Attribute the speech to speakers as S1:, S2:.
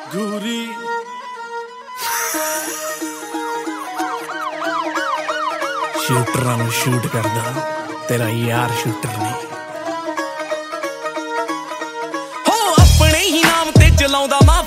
S1: ਗੂਰੀ ਸ਼ੂਟਰਾਂ ਨੂੰ ਸ਼ੂਟ ਕਰਦਾ ਤੇਰਾ ਯਾਰ ਸ਼ੂਟਰ ਨਹੀਂ ਹੋ ਆਪਣੇ ਹੀ ਨਾਮ ਤੇ ਚਲਾਉਂਦਾ